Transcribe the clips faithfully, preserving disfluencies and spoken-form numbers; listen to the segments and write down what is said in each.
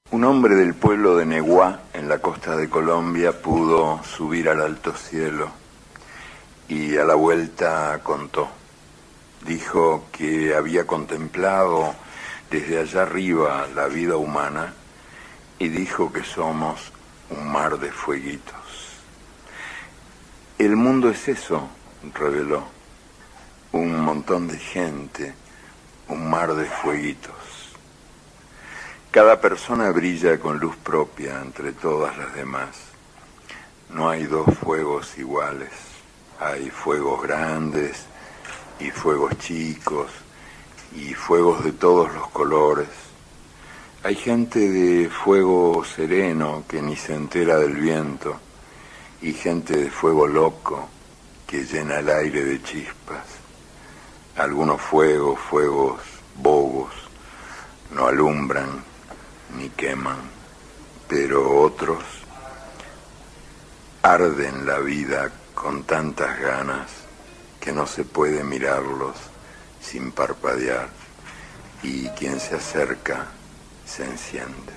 Un hombre del pueblo de Neguá, en la costa de Colombia, pudo subir al alto cielo y a la vuelta contó. Dijo que había contemplado desde allá arriba la vida humana y dijo que somos un mar de fueguitos. El mundo es eso, reveló, un montón de gente, un mar de fueguitos. Cada persona brilla con luz propia entre todas las demás. No hay dos fuegos iguales. Hay fuegos grandes y fuegos chicos y fuegos de todos los colores. Hay gente de fuego sereno que ni se entera del viento y gente de fuego loco que llena el aire de chispas. Algunos fuegos, fuegos bobos, no alumbran ni queman, pero otros arden la vida con tantas ganas que no se puede mirarlos sin parpadear, y quien se acerca se enciende.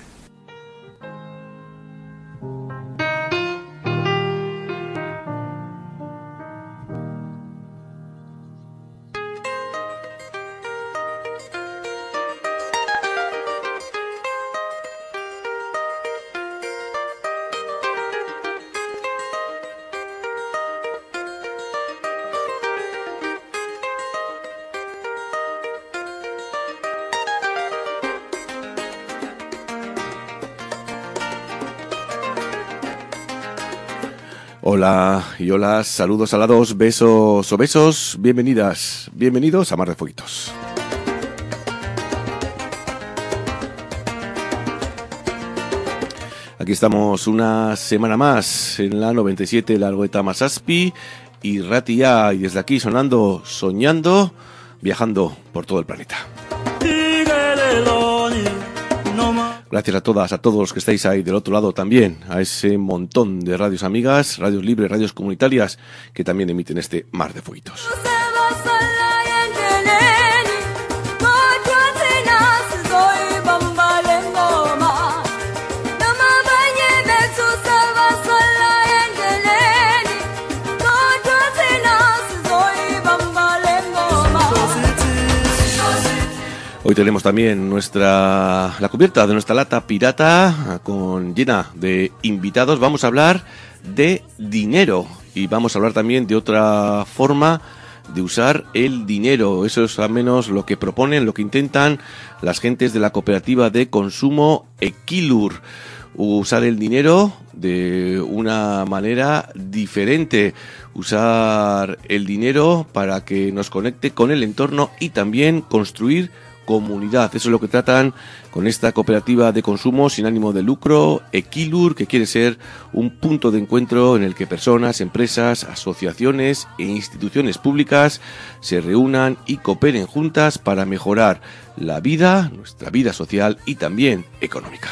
Hola y hola, saludos alados, besos o besos, bienvenidas, bienvenidos a Mar de Fueguitos. Aquí estamos una semana más en la noventa y siete Largoeta Masaspi y Ratia, y desde aquí sonando, soñando, viajando por todo el planeta. Gracias a todas, a todos los que estáis ahí del otro lado también, a ese montón de radios amigas, radios libres, radios comunitarias que también emiten este Mar de Fueguitos. Hoy tenemos también nuestra la cubierta de nuestra lata pirata con llena de invitados. Vamos a hablar de dinero y vamos a hablar también de otra forma de usar el dinero. Eso es al menos lo que proponen, lo que intentan las gentes de la cooperativa de consumo Equilur. Usar el dinero de una manera diferente, usar el dinero para que nos conecte con el entorno y también construir comunidad. Eso es lo que tratan con esta cooperativa de consumo sin ánimo de lucro, Equilur, que quiere ser un punto de encuentro en el que personas, empresas, asociaciones e instituciones públicas se reúnan y cooperen juntas para mejorar la vida, nuestra vida social y también económica.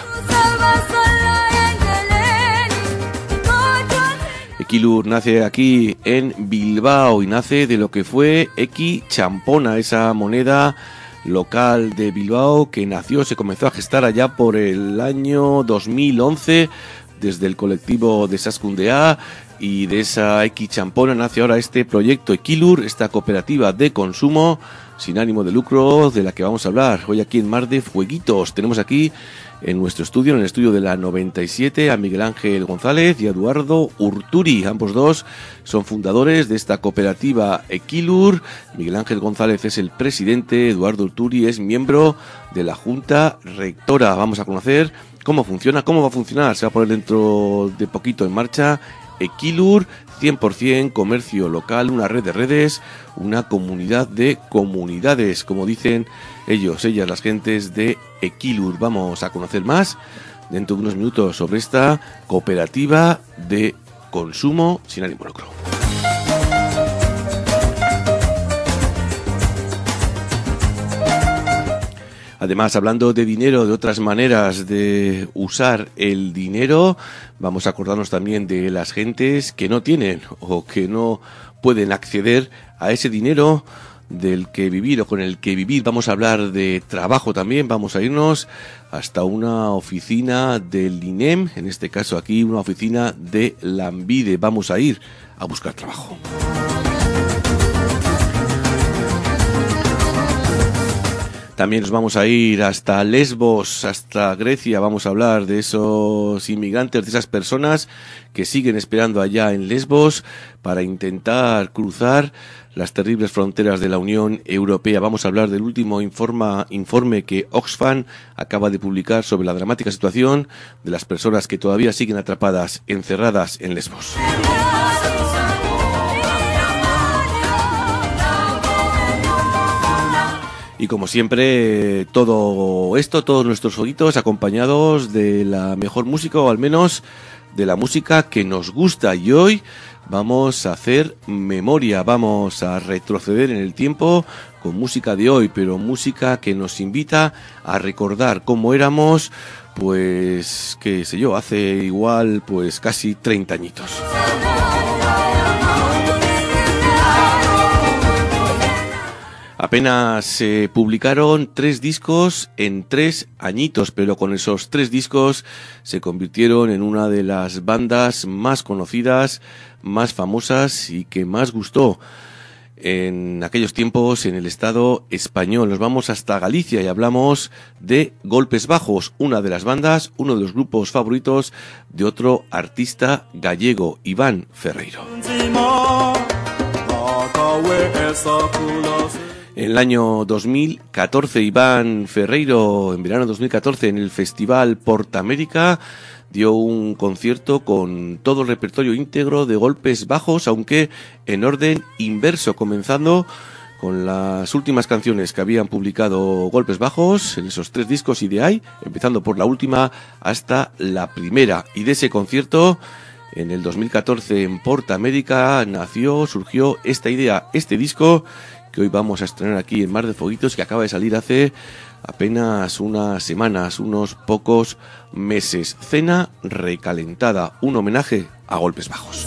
Equilur nace aquí en Bilbao y nace de lo que fue Equi Champona, esa moneda local de Bilbao que nació, se comenzó a gestar allá por el año dos mil once desde el colectivo de Sascundea, y de esa Equi Champona nace ahora este proyecto Equilur, esta cooperativa de consumo sin ánimo de lucro de la que vamos a hablar hoy aquí en Mar de Fueguitos. Tenemos aquí en nuestro estudio, en el estudio de la noventa y siete, a Miguel Ángel González y a Eduardo Urturi. Ambos dos son fundadores de esta cooperativa Equilur. Miguel Ángel González es el presidente, Eduardo Urturi es miembro de la Junta Rectora. Vamos a conocer cómo funciona, cómo va a funcionar. Se va a poner dentro de poquito en marcha Equilur, cien por ciento comercio local, una red de redes, una comunidad de comunidades, como dicen ellos, ellas, las gentes de Equilur. Vamos a conocer más dentro de unos minutos sobre esta cooperativa de consumo sin ánimo de lucro. Además, hablando de dinero, de otras maneras de usar el dinero, vamos a acordarnos también de las gentes que no tienen o que no pueden acceder a ese dinero del que vivir o con el que vivir. Vamos a hablar de trabajo también. Vamos a irnos hasta una oficina del I N E M, en este caso aquí una oficina de Lanbide. Vamos a ir a buscar trabajo. También nos vamos a ir hasta Lesbos, hasta Grecia. Vamos a hablar de esos inmigrantes, de esas personas que siguen esperando allá en Lesbos para intentar cruzar las terribles fronteras de la Unión Europea. Vamos a hablar del último informa, informe que Oxfam acaba de publicar sobre la dramática situación de las personas que todavía siguen atrapadas, encerradas en Lesbos. Y como siempre, todo esto, todos nuestros oídos acompañados de la mejor música, o al menos de la música que nos gusta. Y hoy vamos a hacer memoria, vamos a retroceder en el tiempo con música de hoy, pero música que nos invita a recordar cómo éramos, pues, qué sé yo, hace igual, pues casi treinta añitos. Apenas se eh, publicaron tres discos en tres añitos, pero con esos tres discos se convirtieron en una de las bandas más conocidas, más famosas y que más gustó en aquellos tiempos en el Estado español. Nos vamos hasta Galicia y hablamos de Golpes Bajos, una de las bandas, uno de los grupos favoritos de otro artista gallego, Iván Ferreiro. En el año dos mil catorce, Iván Ferreiro, en verano de dos mil catorce, en el Festival Portamérica, dio un concierto con todo el repertorio íntegro de Golpes Bajos, aunque en orden inverso, comenzando con las últimas canciones que habían publicado Golpes Bajos en esos tres discos y de ahí, empezando por la última hasta la primera. Y de ese concierto, en el dos mil catorce en Portamérica, nació, surgió esta idea, este disco que hoy vamos a estrenar aquí en Mar de Foguitos, que acaba de salir hace apenas unas semanas, unos pocos meses. Cena recalentada, un homenaje a Golpes Bajos.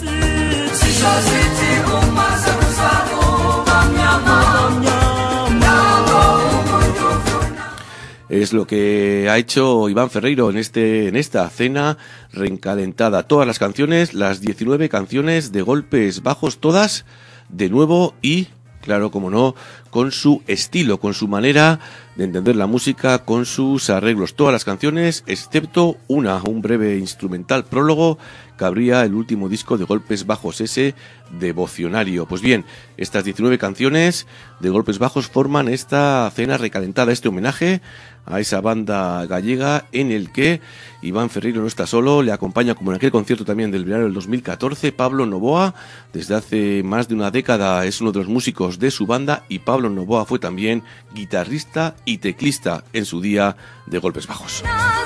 Es lo que ha hecho Iván Ferreiro en este en esta cena recalentada. Todas las canciones, las diecinueve canciones de Golpes Bajos, todas de nuevo y, claro, como no, con su estilo, con su manera de entender la música, con sus arreglos. Todas las canciones, excepto una, un breve instrumental prólogo que abría el último disco de Golpes Bajos, ese Devocionario. Pues bien, estas diecinueve canciones de Golpes Bajos forman esta cena recalentada, este homenaje a esa banda gallega en el que Iván Ferreiro no está solo, le acompaña, como en aquel concierto también del verano del dos mil catorce, Pablo Novoa. Desde hace más de una década es uno de los músicos de su banda y Pablo Novoa fue también guitarrista y teclista en su día de Golpes Bajos.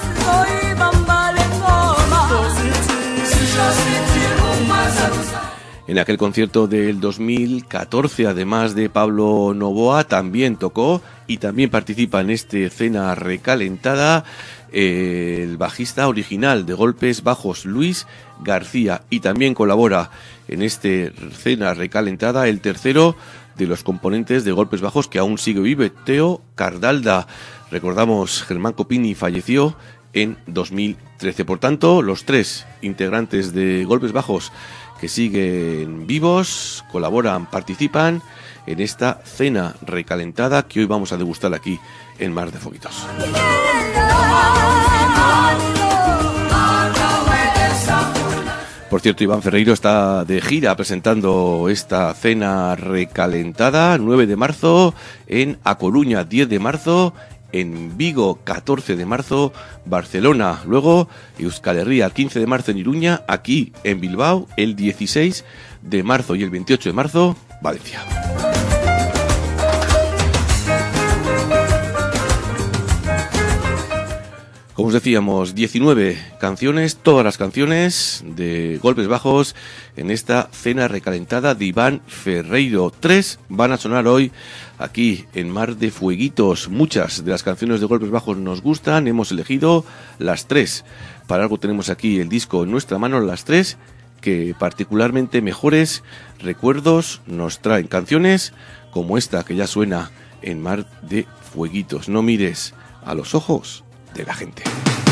En aquel concierto del dos mil catorce, además de Pablo Novoa, también tocó y también participa en este cena recalentada eh, el bajista original de Golpes Bajos, Luis García, y también colabora en este cena recalentada el tercero de los componentes de Golpes Bajos que aún sigue vive, Teo Cardalda. Recordamos, Germán Copini falleció en dos mil trece. Por tanto, los tres integrantes de Golpes Bajos que siguen vivos, colaboran, participan en esta cena recalentada que hoy vamos a degustar aquí en Mar de Foguitos. Por cierto, Iván Ferreiro está de gira presentando esta cena recalentada, nueve de marzo en A Coruña, diez de marzo en Vigo, catorce de marzo, Barcelona, luego Euskal Herria, quince de marzo en Iruña, aquí en Bilbao, el dieciséis de marzo y el veintiocho de marzo, Valencia. Como os decíamos, diecinueve canciones, todas las canciones de Golpes Bajos en esta cena recalentada de Iván Ferreiro. Tres van a sonar hoy aquí en Mar de Fueguitos. Muchas de las canciones de Golpes Bajos nos gustan, hemos elegido las tres. Para algo tenemos aquí el disco en nuestra mano, las tres que particularmente mejores recuerdos nos traen. Canciones como esta que ya suena en Mar de Fueguitos. No mires a los ojos de la gente.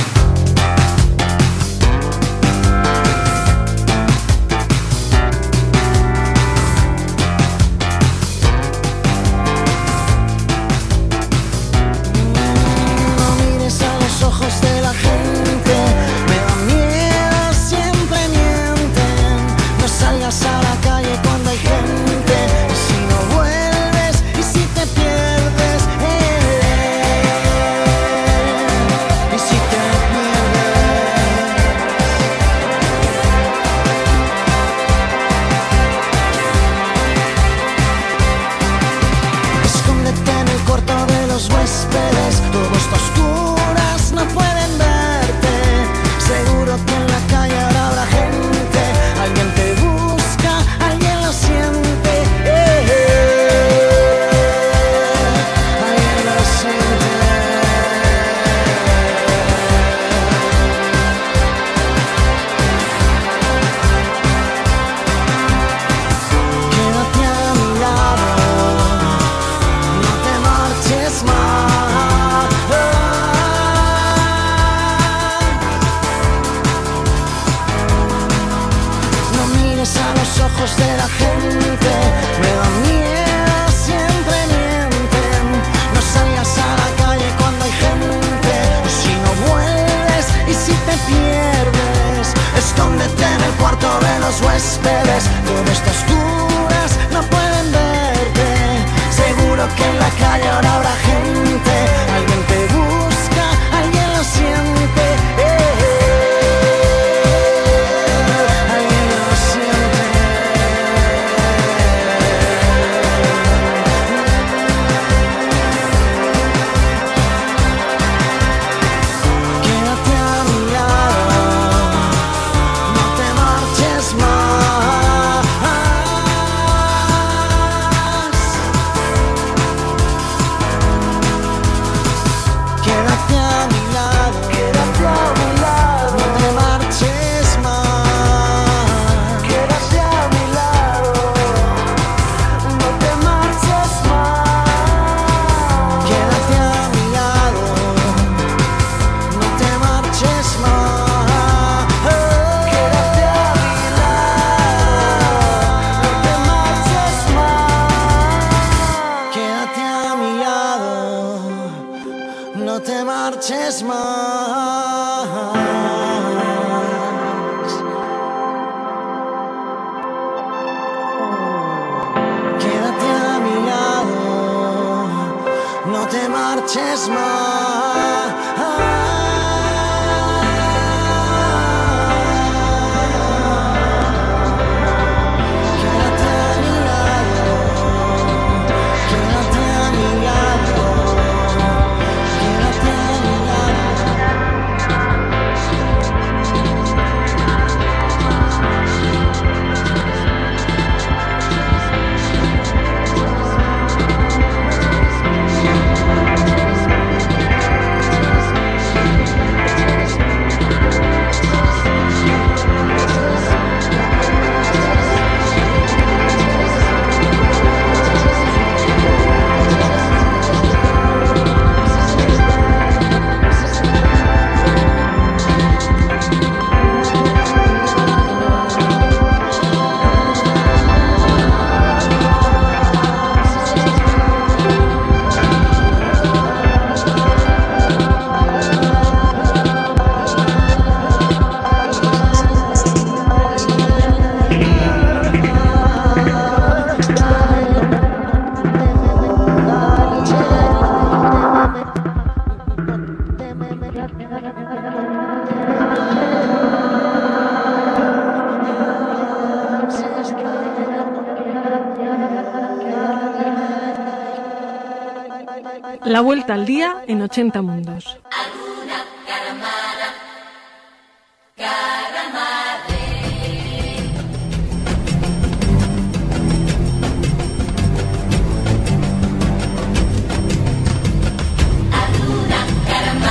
La vuelta al día en ochenta mundos.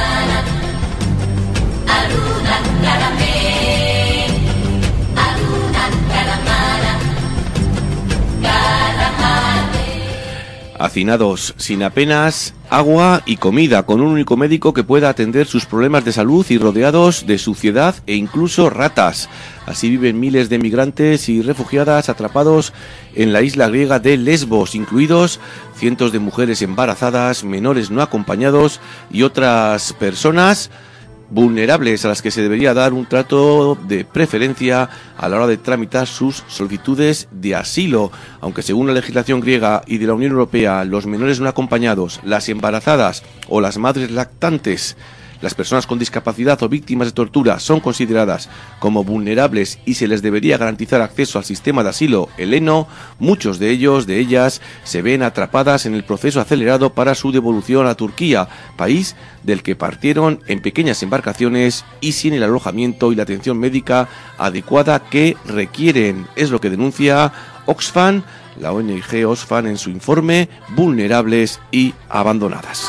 Aruna, caramé, Aruna. Hacinados, sin apenas agua y comida, con un único médico que pueda atender sus problemas de salud y rodeados de suciedad e incluso ratas. Así viven miles de migrantes y refugiadas atrapados en la isla griega de Lesbos, incluidos cientos de mujeres embarazadas, menores no acompañados y otras personas vulnerables a las que se debería dar un trato de preferencia a la hora de tramitar sus solicitudes de asilo, aunque según la legislación griega y de la Unión Europea, los menores no acompañados, las embarazadas o las madres lactantes, las personas con discapacidad o víctimas de tortura son consideradas como vulnerables y se les debería garantizar acceso al sistema de asilo heleno. Muchos de ellos, de ellas, se ven atrapadas en el proceso acelerado para su devolución a Turquía, país del que partieron en pequeñas embarcaciones y sin el alojamiento y la atención médica adecuada que requieren. Es lo que denuncia Oxfam, la O N G Oxfam, en su informe Vulnerables y Abandonadas.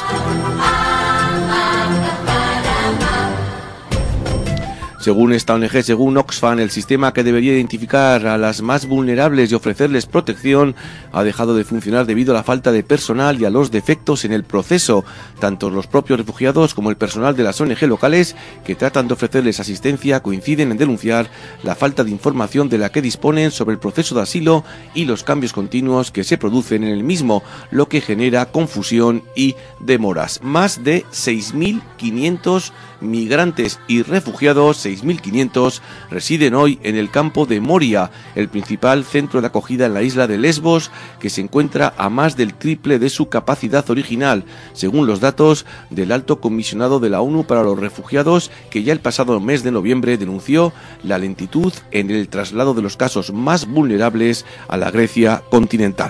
Según esta O N G, según Oxfam, el sistema que debería identificar a las más vulnerables y ofrecerles protección ha dejado de funcionar debido a la falta de personal y a los defectos en el proceso. Tanto los propios refugiados como el personal de las O N G locales que tratan de ofrecerles asistencia coinciden en denunciar la falta de información de la que disponen sobre el proceso de asilo y los cambios continuos que se producen en el mismo, lo que genera confusión y demoras. Más de seis mil quinientos migrantes y refugiados, seis mil quinientos, residen hoy en el campo de Moria, el principal centro de acogida en la isla de Lesbos, que se encuentra a más del triple de su capacidad original, según los datos del Alto Comisionado de la ONU para los Refugiados, que ya el pasado mes de noviembre denunció la lentitud en el traslado de los casos más vulnerables a la Grecia continental.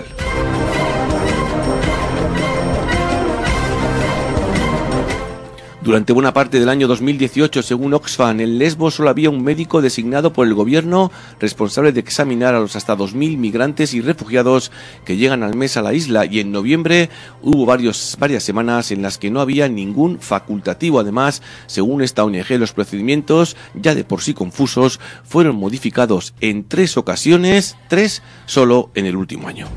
Durante buena parte del año dos mil dieciocho, según Oxfam, en Lesbos solo había un médico designado por el gobierno responsable de examinar a los hasta dos mil migrantes y refugiados que llegan al mes a la isla, y en noviembre hubo varios, varias semanas en las que no había ningún facultativo. Además, según esta O N G, los procedimientos, ya de por sí confusos, fueron modificados en tres ocasiones, tres solo en el último año.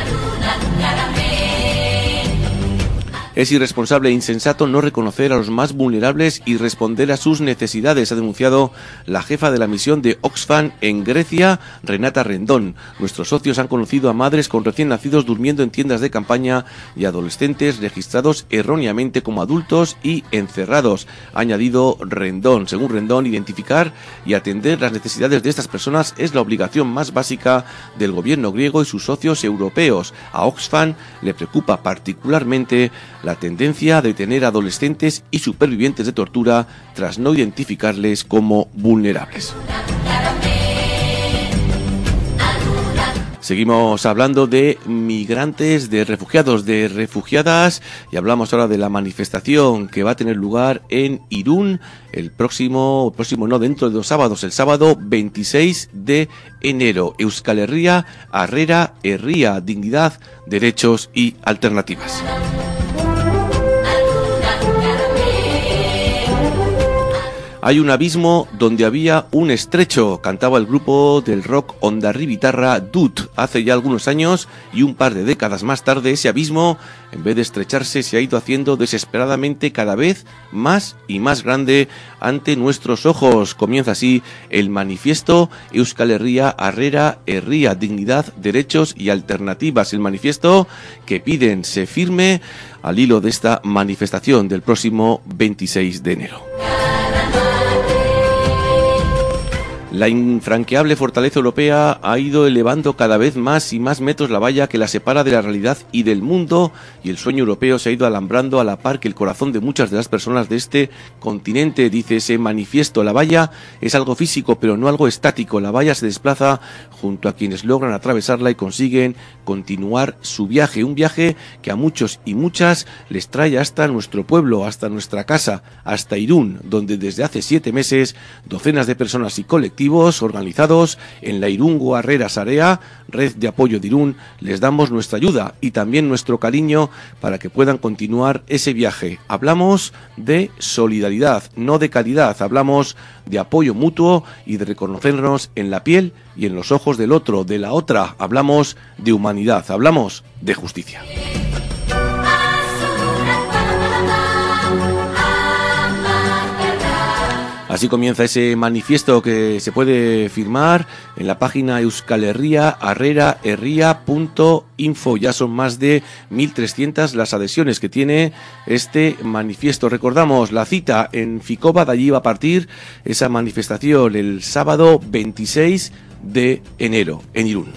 Es irresponsable e insensato no reconocer a los más vulnerables y responder a sus necesidades, ha denunciado la jefa de la misión de Oxfam en Grecia, Renata Rendón. Nuestros socios han conocido a madres con recién nacidos durmiendo en tiendas de campaña y adolescentes registrados erróneamente como adultos y encerrados, ha añadido Rendón. Según Rendón, identificar y atender las necesidades de estas personas es la obligación más básica del gobierno griego y sus socios europeos. A Oxfam le preocupa particularmente la tendencia de tener adolescentes y supervivientes de tortura tras no identificarles como vulnerables. Seguimos hablando de migrantes, de refugiados, de refugiadas, y hablamos ahora de la manifestación que va a tener lugar en Irún el próximo, el próximo no, dentro de dos sábados, el sábado veintiséis de enero. Euskal Herria, Harrera, Herria, dignidad, derechos y alternativas. Hay un abismo donde había un estrecho, cantaba el grupo del rock Hondarribitarra Dut hace ya algunos años, y un par de décadas más tarde ese abismo, en vez de estrecharse, se ha ido haciendo desesperadamente cada vez más y más grande ante nuestros ojos. Comienza así el manifiesto Euskal Herria, Harrera, Herria, dignidad, derechos y alternativas. El manifiesto que piden se firme al hilo de esta manifestación del próximo veintiséis de enero. La infranqueable fortaleza europea ha ido elevando cada vez más y más metros la valla que la separa de la realidad y del mundo, y el sueño europeo se ha ido alambrando a la par que el corazón de muchas de las personas de este continente, dice ese manifiesto. La valla es algo físico, pero no algo estático. La valla se desplaza junto a quienes logran atravesarla y consiguen continuar su viaje, un viaje que a muchos y muchas les trae hasta nuestro pueblo, hasta nuestra casa, hasta Irún, donde desde hace siete meses docenas de personas y colectivos organizados en la Irungo Harrera Sarea, red de apoyo de Irún, les damos nuestra ayuda y también nuestro cariño para que puedan continuar ese viaje. Hablamos de solidaridad, no de calidad, hablamos de apoyo mutuo y de reconocernos en la piel y en los ojos del otro, de la otra. Hablamos de humanidad, hablamos de justicia. Así comienza ese manifiesto que se puede firmar en la página Euskal Herria Harrera herria punto info. Ya son más de mil trescientas las adhesiones que tiene este manifiesto. Recordamos la cita en Ficoba, de allí va a partir esa manifestación el sábado veintiséis de enero en Irún.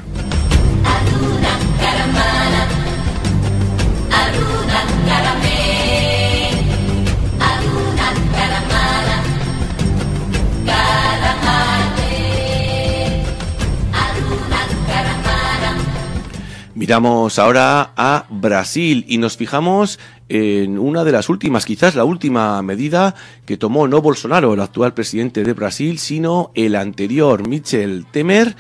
Miramos ahora a Brasil y nos fijamos en una de las últimas, quizás la última medida que tomó no Bolsonaro, el actual presidente de Brasil, sino el anterior, Michel Temer,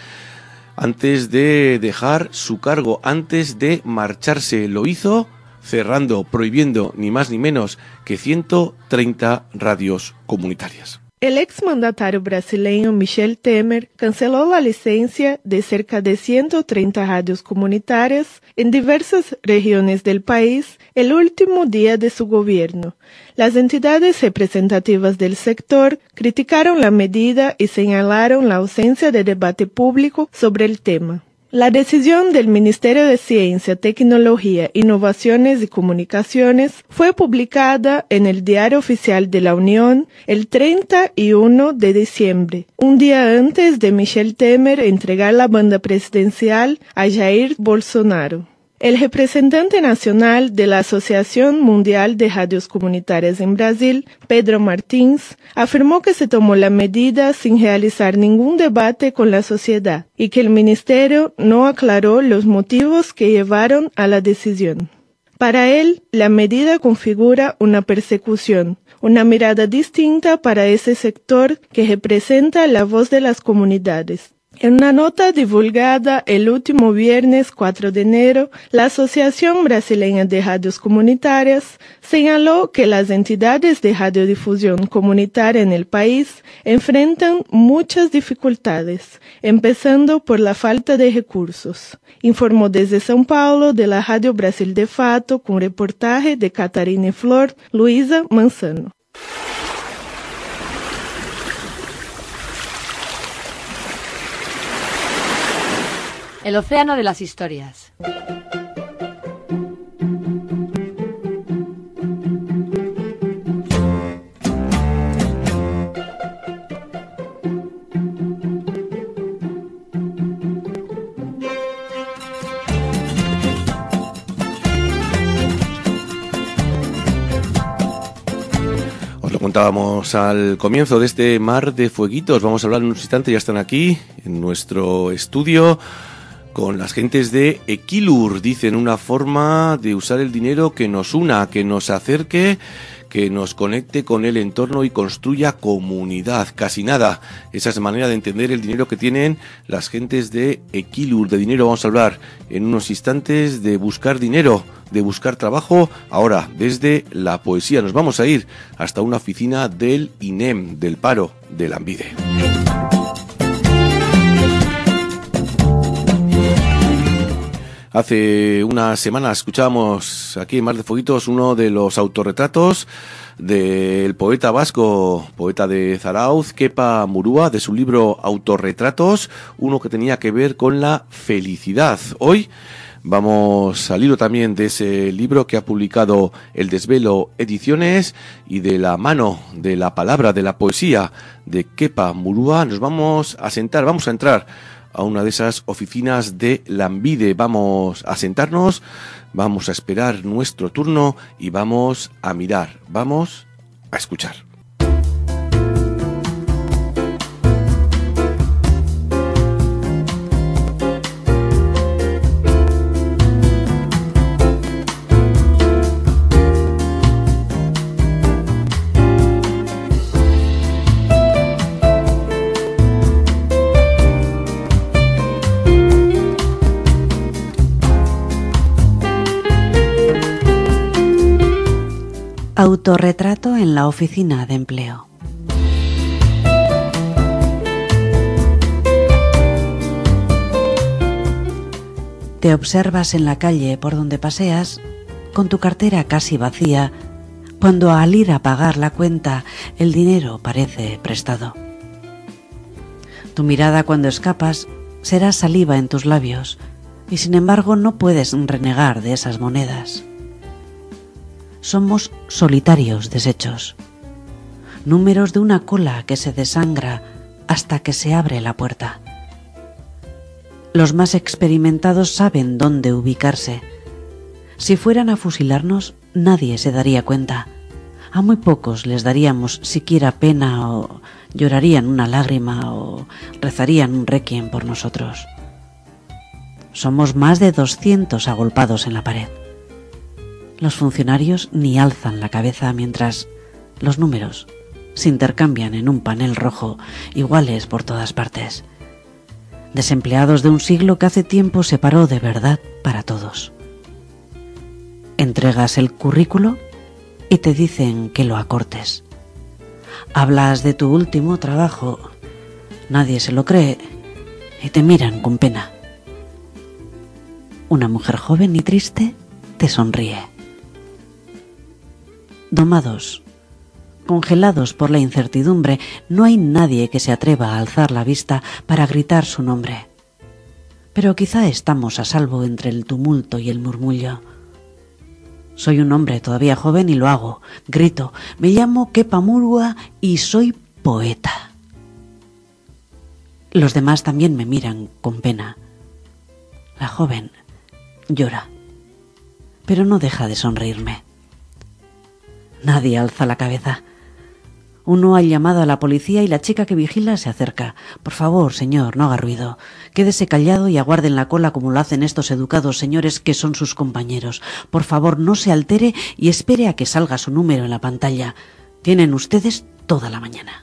antes de dejar su cargo, antes de marcharse. Lo hizo cerrando, prohibiendo ni más ni menos que ciento treinta radios comunitarias. El exmandatario brasileño Michel Temer canceló la licencia de cerca de ciento treinta radios comunitarias en diversas regiones del país el último día de su gobierno. Las entidades representativas del sector criticaron la medida y señalaron la ausencia de debate público sobre el tema. La decisión del Ministerio de Ciencia, Tecnología, Innovaciones y Comunicaciones fue publicada en el Diario Oficial de la Unión el treinta y uno de diciembre, un día antes de Michel Temer entregar la banda presidencial a Jair Bolsonaro. El representante nacional de la Asociación Mundial de Radios Comunitarias en Brasil, Pedro Martins, afirmó que se tomó la medida sin realizar ningún debate con la sociedad y que el ministerio no aclaró los motivos que llevaron a la decisión. Para él, la medida configura una persecución, una mirada distinta para ese sector que representa la voz de las comunidades. En una nota divulgada el último viernes cuatro de enero, la Asociación Brasileña de Radios Comunitarias señaló que las entidades de radiodifusión comunitaria en el país enfrentan muchas dificultades, empezando por la falta de recursos. Informó desde São Paulo de la Radio Brasil de Fato con reportaje de Catarina Flor, Luisa Manzano. El océano de las historias. Os lo contábamos al comienzo de este Mar de Fueguitos. Vamos a hablar en un instante, ya están aquí en nuestro estudio con las gentes de Equilur. Dicen una forma de usar el dinero que nos una, que nos acerque, que nos conecte con el entorno y construya comunidad. Casi nada. Esa es la manera de entender el dinero que tienen las gentes de Equilur. De dinero vamos a hablar en unos instantes, de buscar dinero, de buscar trabajo. Ahora, desde la poesía, nos vamos a ir hasta una oficina del I N E M, del paro de Lanbide. Hace unas semanas escuchábamos aquí en Mar de Fueguitos uno de los autorretratos del poeta vasco, poeta de Zarauz, Kepa Murúa, de su libro Autorretratos, uno que tenía que ver con la felicidad. Hoy vamos al hilo también de ese libro que ha publicado El Desvelo Ediciones, y de la mano de la palabra, de la poesía de Kepa Murúa nos vamos a sentar, vamos a entrar a una de esas oficinas de Lanbide. Vamos a sentarnos, vamos a esperar nuestro turno y vamos a mirar, vamos a escuchar. Autorretrato en la oficina de empleo. Te observas en la calle por donde paseas, con tu cartera casi vacía, cuando al ir a pagar la cuenta el dinero parece prestado. Tu mirada cuando escapas será saliva en tus labios y sin embargo no puedes renegar de esas monedas. Somos solitarios deshechos, números de una cola que se desangra hasta que se abre la puerta. Los más experimentados saben dónde ubicarse. Si fueran a fusilarnos, nadie se daría cuenta. A muy pocos les daríamos siquiera pena o llorarían una lágrima o rezarían un requiem por nosotros. Somos más de doscientos agolpados en la pared. Los funcionarios ni alzan la cabeza mientras los números se intercambian en un panel rojo iguales por todas partes. Desempleados de un siglo que hace tiempo se paró de verdad para todos. Entregas el currículo y te dicen que lo acortes. Hablas de tu último trabajo, nadie se lo cree y te miran con pena. Una mujer joven y triste te sonríe. Domados, congelados por la incertidumbre, no hay nadie que se atreva a alzar la vista para gritar su nombre. Pero quizá estamos a salvo entre el tumulto y el murmullo. Soy un hombre todavía joven y lo hago. Grito, me llamo Kepa Murua y soy poeta. Los demás también me miran con pena. La joven llora, pero no deja de sonreírme. Nadie alza la cabeza. Uno ha llamado a la policía y la chica que vigila se acerca. Por favor, señor, no haga ruido. Quédese callado y aguarde en la cola como lo hacen estos educados señores que son sus compañeros. Por favor, no se altere y espere a que salga su número en la pantalla. Tienen ustedes toda la mañana.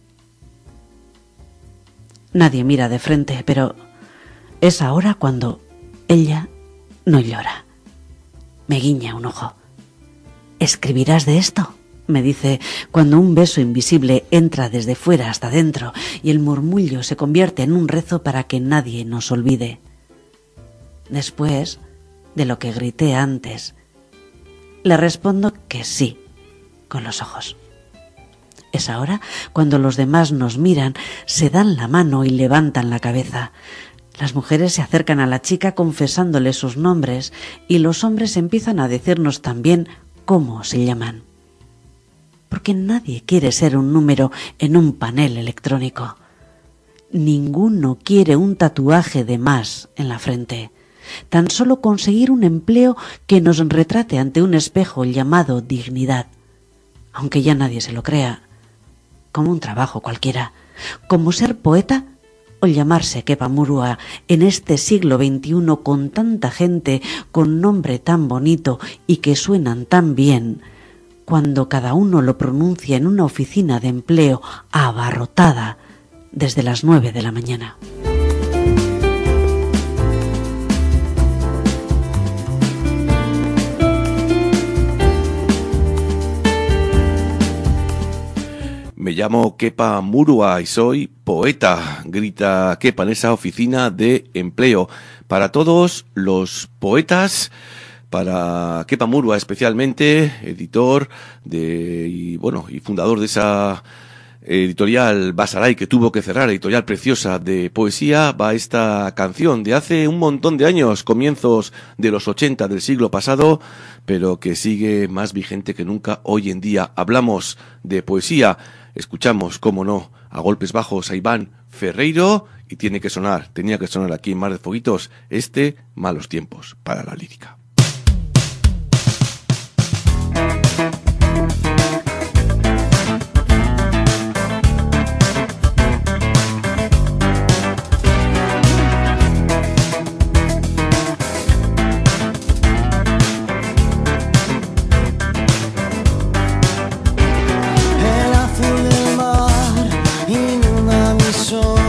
Nadie mira de frente, pero es ahora cuando ella no llora. Me guiña un ojo. ¿Escribirás de esto?, me dice cuando un beso invisible entra desde fuera hasta dentro y el murmullo se convierte en un rezo para que nadie nos olvide. Después de lo que grité antes, le respondo que sí, con los ojos. Es ahora cuando los demás nos miran, se dan la mano y levantan la cabeza. Las mujeres se acercan a la chica confesándole sus nombres y los hombres empiezan a decirnos también cómo se llaman. Porque nadie quiere ser un número en un panel electrónico. Ninguno quiere un tatuaje de más en la frente. Tan solo conseguir un empleo que nos retrate ante un espejo llamado dignidad. Aunque ya nadie se lo crea. Como un trabajo cualquiera. Como ser poeta o llamarse Kepa Murua en este siglo veintiuno con tanta gente con nombre tan bonito y que suenan tan bien, cuando cada uno lo pronuncia en una oficina de empleo abarrotada desde las nueve de la mañana. Me llamo Kepa Murua y soy poeta, grita Kepa en esa oficina de empleo. Para todos los poetas, para Kepa Murua especialmente, editor de y bueno y fundador de esa editorial Basaray que tuvo que cerrar, editorial preciosa de poesía, va esta canción de hace un montón de años, comienzos de los ochenta del siglo pasado, pero que sigue más vigente que nunca hoy en día. Hablamos de poesía, escuchamos, cómo no, a golpes bajos a Iván Ferreiro y tiene que sonar, tenía que sonar aquí en Mar de Foguitos, este Malos Tiempos para la lírica.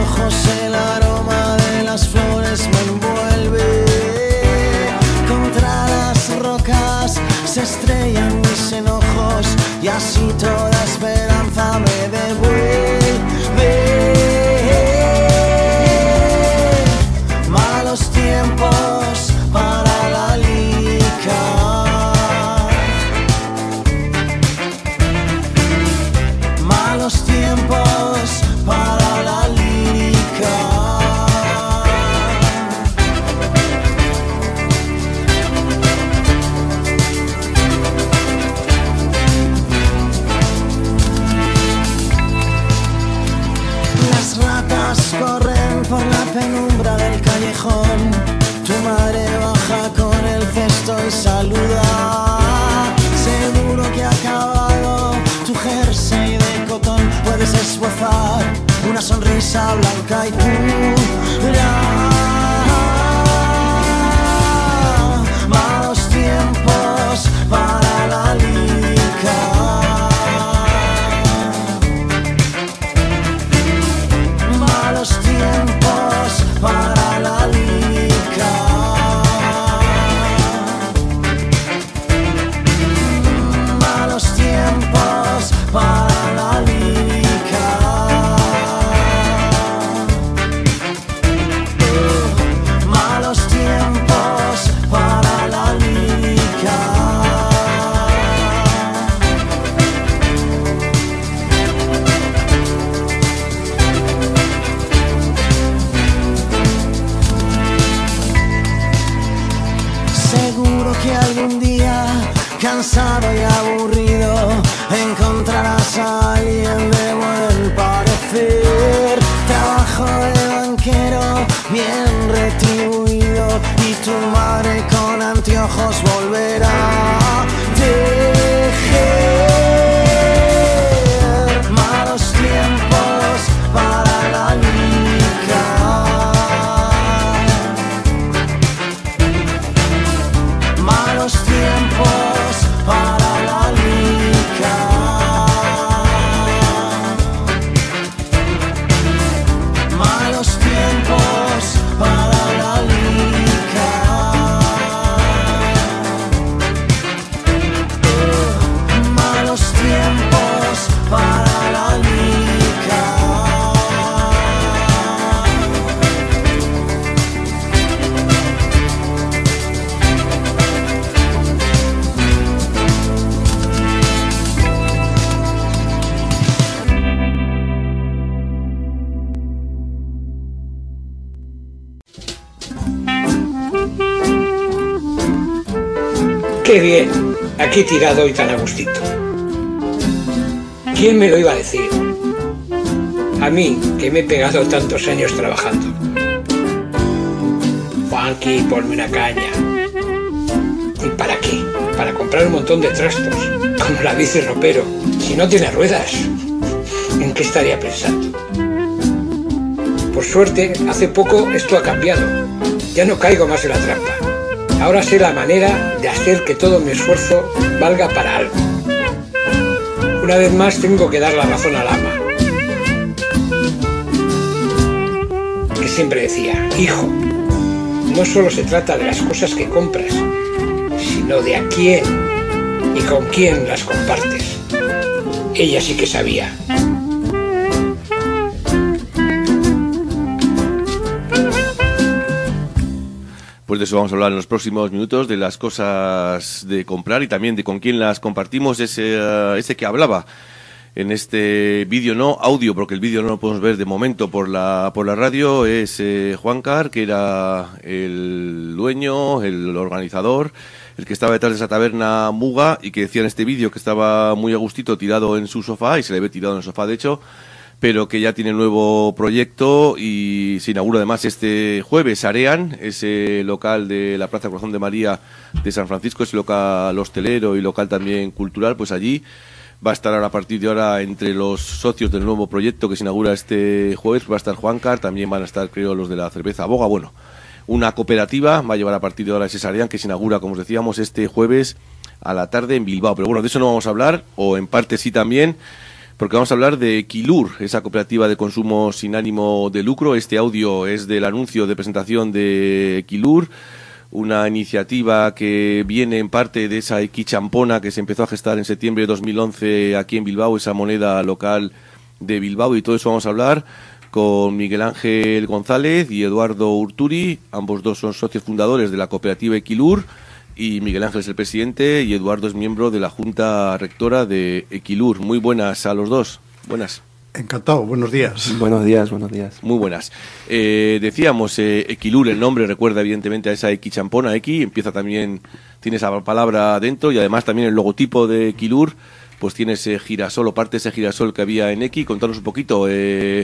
El aroma de las flores me envuelve contra cajón, tu madre baja con el cesto y saluda. Seguro que ha acabado tu jersey de cotón. Puedes esbozar una sonrisa blanca y pura. Malos tiempos para la lica. Malos tiempos para la lica. Malos tiempos para la lica. Uh, malos tiempos para la lica. Seguro que algún día, cansado y aburrido, encontrarás a alguien de buen parecer. Trabajo de banquero bien retribuido y tu madre con anteojos volverá a tejer. Malos tiempos para la lica. Malos tiempos para la lica. Malos tiempos para la lica. Uh, malos tiempos para la lica. ¡Qué bien! Aquí tirado y tan a gustito. ¿Quién me lo iba a decir? A mí, que me he pegado tantos años trabajando. Juanqui, ponme una caña. ¿Y para qué? Para comprar un montón de trastos, como la bici ropero. Si no tiene ruedas, ¿en qué estaría pensando? Por suerte, hace poco esto ha cambiado. Ya no caigo más en la trampa. Ahora sé la manera de hacer que todo mi esfuerzo valga para algo. Una vez más tengo que dar la razón al ama, que siempre decía: hijo, no solo se trata de las cosas que compras, sino de a quién y con quién las compartes. Ella sí que sabía. Pues de eso vamos a hablar en los próximos minutos, de las cosas de comprar y también de con quién las compartimos. Ese, uh, ese que hablaba en este vídeo, no audio, porque el vídeo no lo podemos ver de momento por la por la radio, es eh, Juancar, que era el dueño, el organizador, el que estaba detrás de esa taberna Muga, y que decía en este vídeo que estaba muy a gustito tirado en su sofá, y se le ve tirado en el sofá de hecho, pero que ya tiene nuevo proyecto y se inaugura además este jueves Arean, ese local de la Plaza Corazón de María de San Francisco, ese local hostelero y local también cultural. Pues allí va a estar ahora, a partir de ahora, entre los socios del nuevo proyecto que se inaugura este jueves, va a estar Juancar, también van a estar, creo, los de la cerveza Boga. Bueno, una cooperativa va a llevar a partir de ahora ese Arean, que se inaugura, como os decíamos, este jueves a la tarde en Bilbao. Pero bueno, de eso no vamos a hablar, o en parte sí también, porque vamos a hablar de Equilur, esa cooperativa de consumo sin ánimo de lucro. Este audio es del anuncio de presentación de Equilur, una iniciativa que viene en parte de esa equichampona que se empezó a gestar en septiembre de dos mil once aquí en Bilbao, esa moneda local de Bilbao, y todo eso vamos a hablar con Miguel Ángel González y Eduardo Urturi. Ambos dos son socios fundadores de la cooperativa Equilur, y Miguel Ángel es el presidente y Eduardo es miembro de la Junta Rectora de Equilur. Muy buenas a los dos. Buenas. Encantado, buenos días. Buenos días, buenos días. Muy buenas. Eh, decíamos, eh, Equilur, el nombre recuerda evidentemente a esa equichampona, Equi, empieza también, tiene esa palabra dentro, y además también el logotipo de Equilur, pues tiene ese girasol o parte de ese girasol que había en Equi. Contanos un poquito, eh,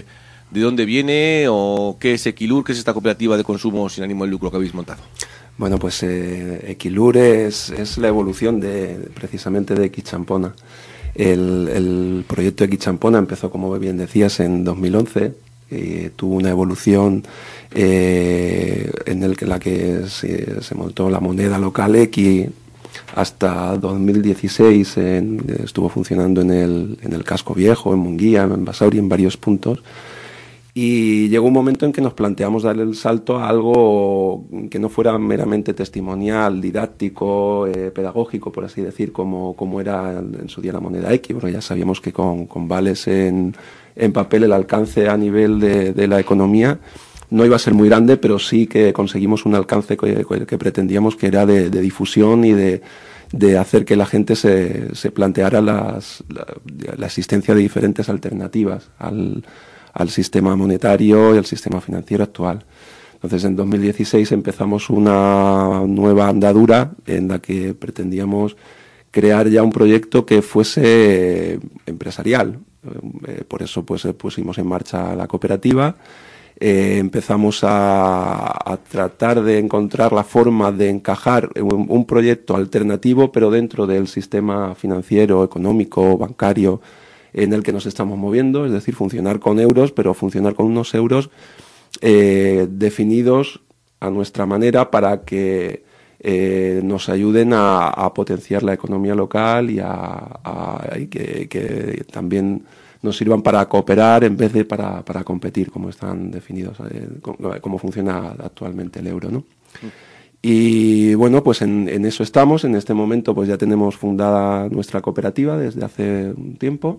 de dónde viene o qué es Equilur, qué es esta cooperativa de consumo sin ánimo de lucro que habéis montado. Bueno, pues eh, Equilur es, es la evolución de precisamente de X Champona. El, el proyecto X Champona empezó, como bien decías, en dos mil once. Eh, tuvo una evolución eh, en el que la que se, se montó la moneda local X hasta dos mil dieciséis. En, estuvo funcionando en el, en el Casco Viejo, en Munguía, en Basauri, en varios puntos. Y llegó un momento en que nos planteamos darle el salto a algo que no fuera meramente testimonial, didáctico, eh, pedagógico, por así decir, como, como era en su día la moneda X. Bueno, ya sabíamos que con, con vales en, en papel el alcance a nivel de, de la economía no iba a ser muy grande, pero sí que conseguimos un alcance que, que pretendíamos, que era de, de difusión y de, de hacer que la gente se, se planteara las, la, la existencia de diferentes alternativas al al sistema monetario y al sistema financiero actual. Entonces, en dos mil dieciséis empezamos una nueva andadura en la que pretendíamos crear ya un proyecto que fuese empresarial. Eh, por eso pues pusimos en marcha la cooperativa. Eh, empezamos a, a tratar de encontrar la forma de encajar un, un proyecto alternativo, pero dentro del sistema financiero, económico, bancario, en el que nos estamos moviendo, es decir, funcionar con euros, pero funcionar con unos euros eh, definidos a nuestra manera para que eh, nos ayuden a, a potenciar la economía local y, a, a, y que, que también nos sirvan para cooperar en vez de para, para competir, como están definidos, eh, como funciona actualmente el euro, ¿no? Y bueno, pues en, en eso estamos. En este momento pues ya tenemos fundada nuestra cooperativa desde hace un tiempo.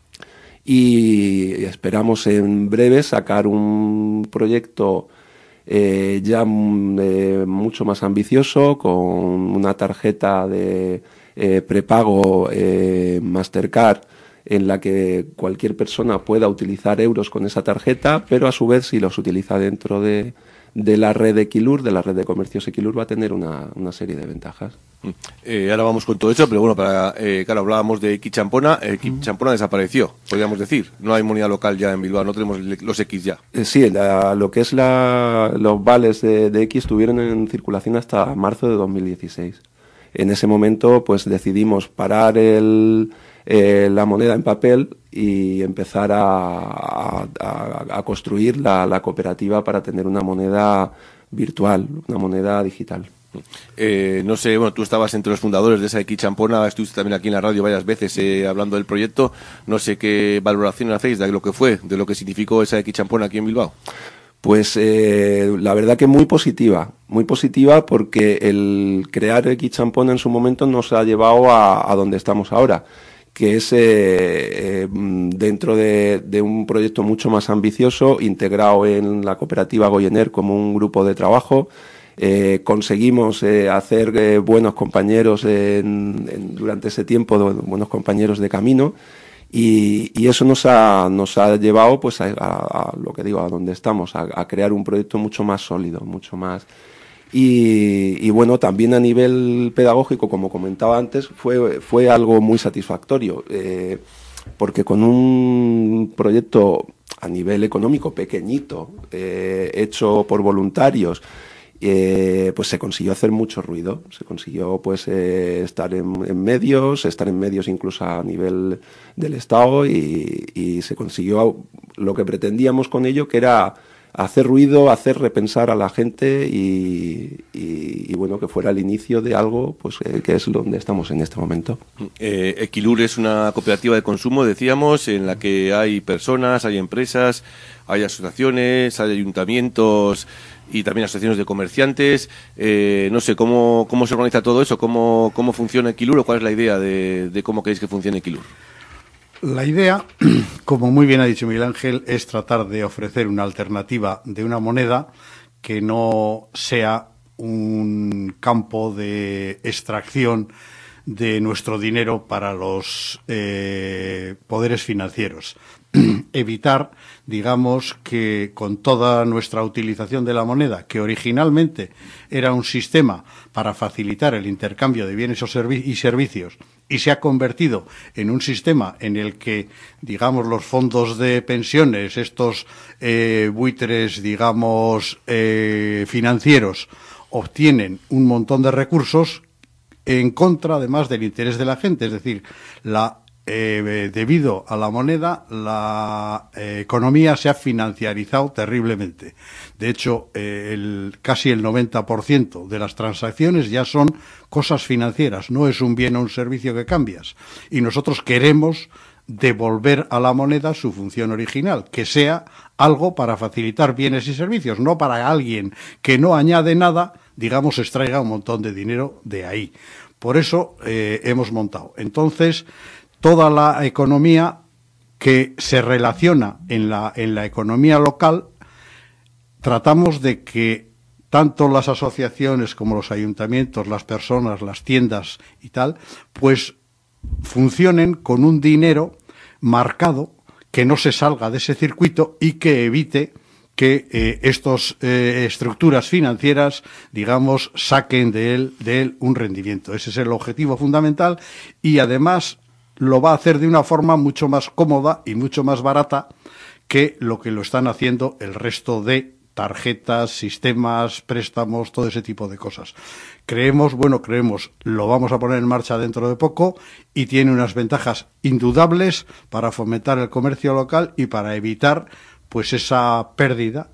Y esperamos en breve sacar un proyecto eh, ya eh, mucho más ambicioso, con una tarjeta de eh, prepago eh, Mastercard en la que cualquier persona pueda utilizar euros con esa tarjeta, pero a su vez si los utiliza dentro de, de la red de Equilur, de la red de comercios Equilur, va a tener una, una serie de ventajas. Eh, ahora vamos con todo eso, pero bueno, para eh, claro, hablábamos de X Champona. eh, X Champona desapareció, podríamos decir. No hay moneda local ya en Bilbao, no tenemos los X ya. Eh, sí, la, lo que es la, los vales de, de X estuvieron en circulación hasta marzo de dos mil dieciséis. En ese momento pues decidimos parar el, eh, la moneda en papel y empezar a, a, a, a construir la, la cooperativa para tener una moneda virtual, una moneda digital. Eh, no sé, bueno, tú estabas entre los fundadores de esa X Champona, estuviste también aquí en la radio varias veces eh, hablando del proyecto. No sé qué valoración hacéis de lo que fue, de lo que significó esa X Champona aquí en Bilbao. Pues eh, la verdad que muy positiva, muy positiva porque el crear X Champona en su momento nos ha llevado a, a donde estamos ahora, que es eh, eh, dentro de, de un proyecto mucho más ambicioso, integrado en la cooperativa Goyener como un grupo de trabajo. Eh, conseguimos eh, hacer eh, buenos compañeros en, en, durante ese tiempo, buenos compañeros de camino, y, y eso nos ha, nos ha llevado pues a, a, a lo que digo, a donde estamos, a, a crear un proyecto mucho más sólido, mucho más. Y, y bueno, también a nivel pedagógico, como comentaba antes, fue, fue algo muy satisfactorio, eh, porque con un proyecto a nivel económico pequeñito, eh, hecho por voluntarios, Eh, pues se consiguió hacer mucho ruido, se consiguió pues eh, estar en, en medios, estar en medios incluso a nivel del Estado y, y se consiguió lo que pretendíamos con ello, que era hacer ruido, hacer repensar a la gente y, y, y bueno, que fuera el inicio de algo pues eh, que es donde estamos en este momento. Eh, Equilur es una cooperativa de consumo, decíamos, en la que hay personas, hay empresas, hay asociaciones, hay ayuntamientos y también asociaciones de comerciantes. Eh, no sé, ¿cómo, cómo se organiza todo eso? ¿Cómo, cómo funciona Equilur o cuál es la idea de, de cómo queréis que funcione Equilur? La idea, como muy bien ha dicho Miguel Ángel, es tratar de ofrecer una alternativa de una moneda que no sea un campo de extracción de nuestro dinero para los eh, poderes financieros. Evitar, digamos, que con toda nuestra utilización de la moneda, que originalmente era un sistema para facilitar el intercambio de bienes y servicios y se ha convertido en un sistema en el que, digamos, los fondos de pensiones, estos eh, buitres, digamos, eh, financieros, obtienen un montón de recursos en contra, además, del interés de la gente. Es decir, la eh, debido a la moneda, la eh, economía se ha financiarizado terriblemente. De hecho, eh, el, casi el noventa por ciento de las transacciones ya son cosas financieras, no es un bien o un servicio que cambias. Y nosotros queremos devolver a la moneda su función original, que sea algo para facilitar bienes y servicios, no para alguien que no añade nada, digamos, extraiga un montón de dinero de ahí. Por eso eh, hemos montado. Entonces, toda la economía que se relaciona en la, en la economía local, tratamos de que tanto las asociaciones como los ayuntamientos, las personas, las tiendas y tal, pues funcionen con un dinero marcado que no se salga de ese circuito y que evite que eh, estas eh, estructuras financieras, digamos, saquen de él, de él un rendimiento. Ese es el objetivo fundamental y además lo va a hacer de una forma mucho más cómoda y mucho más barata que lo que lo están haciendo el resto de tarjetas, sistemas, préstamos, todo ese tipo de cosas. Creemos, bueno, creemos, lo vamos a poner en marcha dentro de poco y tiene unas ventajas indudables para fomentar el comercio local y para evitar pues esa pérdida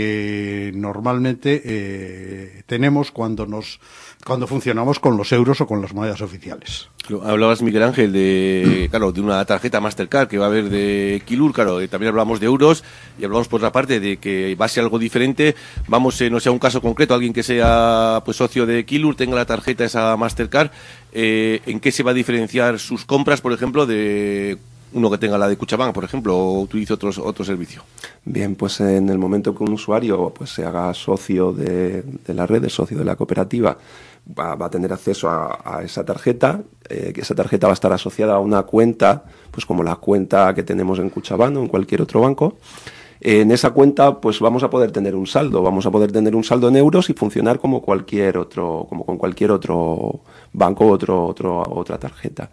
que normalmente eh, tenemos cuando nos cuando funcionamos con los euros o con las monedas oficiales. Hablabas, Miguel Ángel, de claro de una tarjeta Mastercard que va a haber de Kilur, claro, y también hablamos de euros y hablamos por otra parte de que va a ser algo diferente. Vamos, eh, no sea un caso concreto, alguien que sea pues socio de Kilur, tenga la tarjeta esa Mastercard, eh, ¿en qué se va a diferenciar sus compras, por ejemplo, de uno que tenga la de Kutxabank, por ejemplo, o utilice otros, otro servicio? Bien, pues en el momento que un usuario pues se haga socio de, de la red, socio de la cooperativa, va, va a tener acceso a, a esa tarjeta, eh, que esa tarjeta va a estar asociada a una cuenta, pues como la cuenta que tenemos en Kutxabank o en cualquier otro banco. En esa cuenta pues vamos a poder tener un saldo, vamos a poder tener un saldo en euros y funcionar como cualquier otro, como con cualquier otro banco, otro, otro, otra tarjeta.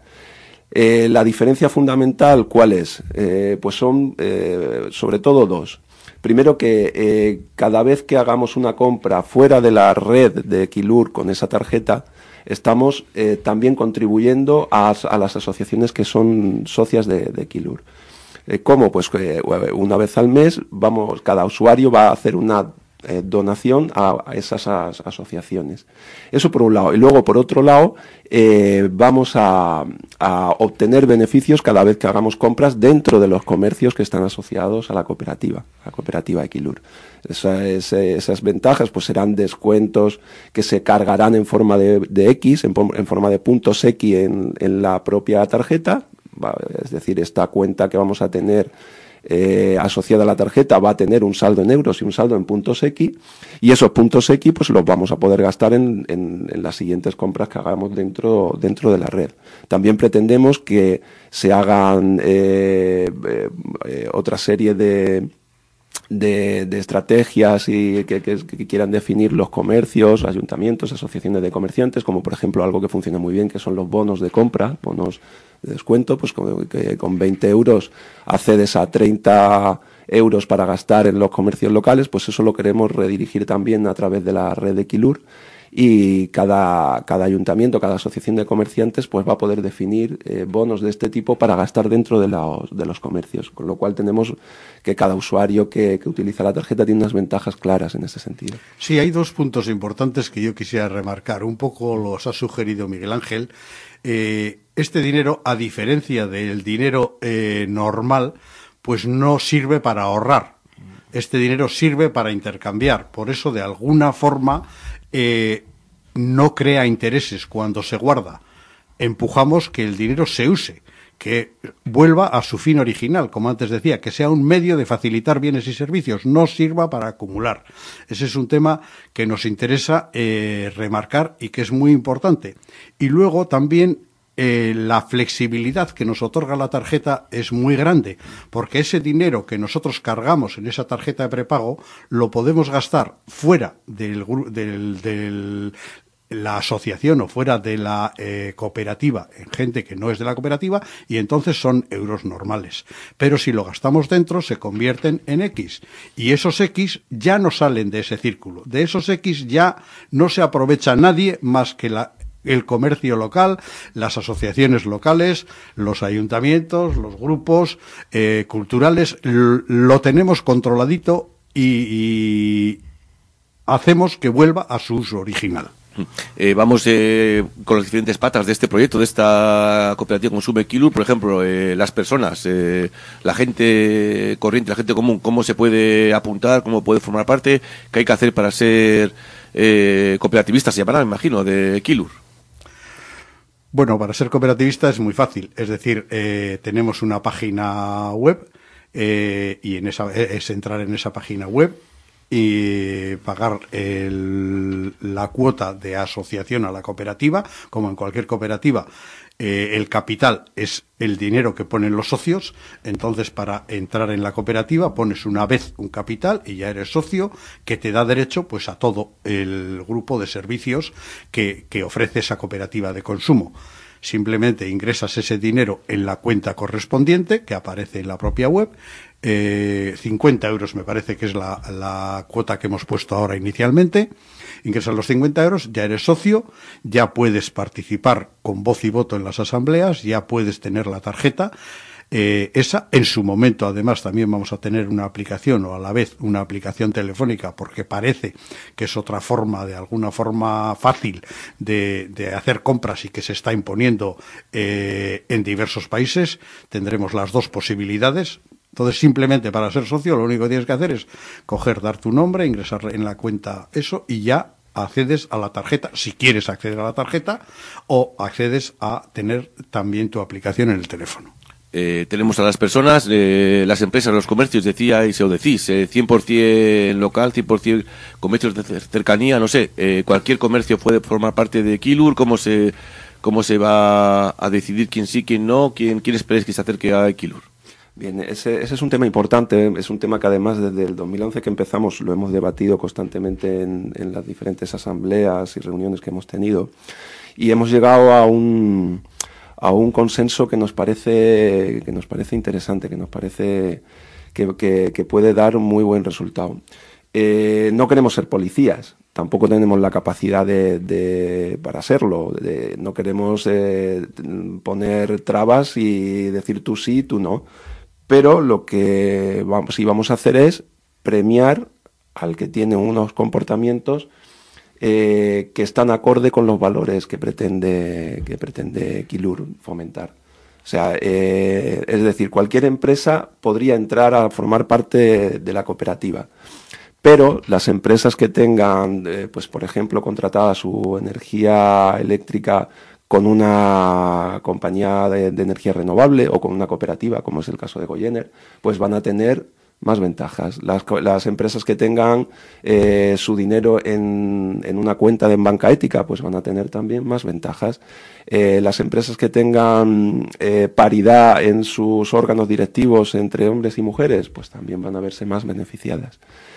Eh, la diferencia fundamental, ¿cuál es? Eh, pues son eh, sobre todo dos. Primero que eh, cada vez que hagamos una compra fuera de la red de Kilur con esa tarjeta, estamos eh, también contribuyendo a, a las asociaciones que son socias de, de Kilur. Eh, ¿Cómo? Pues que una vez al mes vamos, cada usuario va a hacer una Eh, donación a, a esas as, asociaciones. Eso por un lado. Y luego, por otro lado, eh, vamos a, a obtener beneficios cada vez que hagamos compras dentro de los comercios que están asociados a la cooperativa, a la cooperativa Equilur. Esa, ese, esas ventajas pues serán descuentos que se cargarán en forma de, de X, en, en forma de puntos X en, en la propia tarjeta. Es decir, esta cuenta que vamos a tener Eh, asociada a la tarjeta va a tener un saldo en euros y un saldo en puntos X, y esos puntos X pues los vamos a poder gastar en, en, en las siguientes compras que hagamos dentro, dentro de la red. También pretendemos que se hagan eh, eh, eh, otra serie de De, de estrategias y que, que, que quieran definir los comercios, ayuntamientos, asociaciones de comerciantes, como por ejemplo algo que funciona muy bien, que son los bonos de compra, bonos de descuento, pues con, que con veinte euros accedes a treinta euros para gastar en los comercios locales. Pues eso lo queremos redirigir también a través de la red de Kilur, y cada, cada ayuntamiento, cada asociación de comerciantes pues va a poder definir eh, bonos de este tipo para gastar dentro de los, de los comercios, con lo cual tenemos que cada usuario que, que utiliza la tarjeta tiene unas ventajas claras en ese sentido. Sí, hay dos puntos importantes que yo quisiera remarcar. Un poco los ha sugerido Miguel Ángel. Eh, este dinero, a diferencia del dinero eh, normal, pues no sirve para ahorrar. Este dinero sirve para intercambiar. Por eso, de alguna forma, Eh, no crea intereses cuando se guarda. Empujamos que el dinero se use, que vuelva a su fin original, como antes decía, que sea un medio de facilitar bienes y servicios, no sirva para acumular. Ese es un tema que nos interesa eh, remarcar y que es muy importante. Y luego también Eh, la flexibilidad que nos otorga la tarjeta es muy grande, porque ese dinero que nosotros cargamos en esa tarjeta de prepago lo podemos gastar fuera del, del, del la asociación o fuera de la eh, cooperativa en gente que no es de la cooperativa, y entonces son euros normales. Pero si lo gastamos dentro, se convierten en X, y esos X ya no salen de ese círculo. De esos X ya no se aprovecha nadie más que la el comercio local, las asociaciones locales, los ayuntamientos, los grupos eh, culturales. L- lo tenemos controladito y, y hacemos que vuelva a su uso original. Eh, vamos eh, con las diferentes patas de este proyecto, de esta cooperativa Consume Kilur. Por ejemplo, eh, las personas, eh, la gente corriente, la gente común, ¿cómo se puede apuntar? ¿Cómo puede formar parte? ¿Qué hay que hacer para ser eh, cooperativista? Se llamará, me imagino, de Kilur. Bueno, para ser cooperativista es muy fácil. Es decir, eh, tenemos una página web eh, y en esa es entrar en esa página web y pagar el, la cuota de asociación a la cooperativa, como en cualquier cooperativa. Eh, el capital es el dinero que ponen los socios. Entonces, para entrar en la cooperativa pones una vez un capital y ya eres socio, que te da derecho pues a todo el grupo de servicios que, que ofrece esa cooperativa de consumo. Simplemente ingresas ese dinero en la cuenta correspondiente que aparece en la propia web. Eh, cincuenta euros me parece que es la, la cuota que hemos puesto ahora inicialmente. Ingresas los cincuenta euros, ya eres socio, ya puedes participar con voz y voto en las asambleas, ya puedes tener la tarjeta. Eh, esa, en su momento, además, también vamos a tener una aplicación, o a la vez una aplicación telefónica, porque parece que es otra forma, de alguna forma fácil, de, de hacer compras y que se está imponiendo eh, en diversos países. Tendremos las dos posibilidades. Entonces, simplemente para ser socio, lo único que tienes que hacer es coger, dar tu nombre, ingresar en la cuenta eso, y ya accedes a la tarjeta, si quieres acceder a la tarjeta, o accedes a tener también tu aplicación en el teléfono. Eh, tenemos a las personas, eh, las empresas, los comercios, decíais o decís, eh, cien por ciento local, cien por ciento comercios de cercanía, no sé, eh, cualquier comercio puede formar parte de Kilur. ¿Cómo se cómo se va a decidir quién sí, quién no, quién, quién esperáis que se acerque a Kilur? Bien, ese, ese es un tema importante, es un tema que además desde el dos mil once que empezamos lo hemos debatido constantemente en, en las diferentes asambleas y reuniones que hemos tenido, y hemos llegado a un a un consenso que nos parece que nos parece interesante, que nos parece que, que, que puede dar un muy buen resultado. Eh, no queremos ser policías, tampoco tenemos la capacidad de, de para serlo, de, no queremos eh, poner trabas y decir tú sí, tú no, pero lo que vamos, sí vamos a hacer es premiar al que tiene unos comportamientos Eh, que están acorde con los valores que pretende que pretende Kilur fomentar. O sea, eh, es decir, cualquier empresa podría entrar a formar parte de la cooperativa, pero las empresas que tengan, eh, pues por ejemplo, contratada su energía eléctrica con una compañía de, de energía renovable o con una cooperativa, como es el caso de Goyener, pues van a tener más ventajas. Las, las empresas que tengan eh, su dinero en, en una cuenta de en banca ética, pues van a tener también más ventajas. Eh, las empresas que tengan eh, paridad en sus órganos directivos entre hombres y mujeres, pues también van a verse más beneficiadas.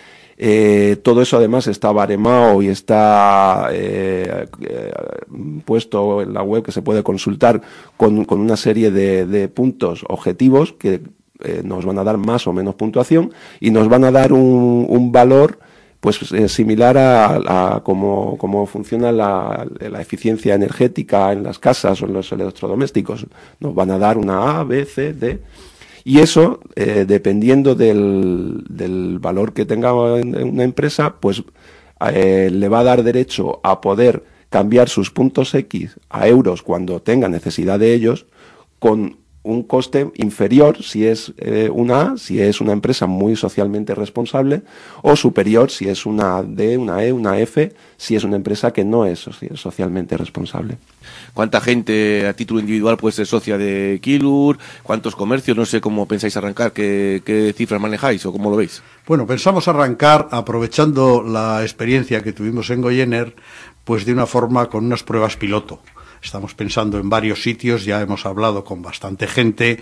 Eh, todo eso además está baremado y está eh, eh, puesto en la web, que se puede consultar con, con una serie de, de puntos objetivos que Eh, nos van a dar más o menos puntuación y nos van a dar un, un valor pues eh, similar a, a cómo, cómo funciona la, la eficiencia energética en las casas o en los electrodomésticos. Nos van a dar una A, B, C, D, y eso, eh, dependiendo del, del valor que tenga una empresa, pues eh, le va a dar derecho a poder cambiar sus puntos X a euros cuando tenga necesidad de ellos, con un coste inferior si es eh, una A, si es una empresa muy socialmente responsable, o superior si es una D, una E, una F, si es una empresa que no es socialmente responsable. ¿Cuánta gente a título individual puede ser socia de Kilur? ¿Cuántos comercios? No sé cómo pensáis arrancar, qué, qué cifras manejáis o cómo lo veis. Bueno, pensamos arrancar aprovechando la experiencia que tuvimos en Goyener, pues de una forma con unas pruebas piloto. Estamos pensando en varios sitios, ya hemos hablado con bastante gente,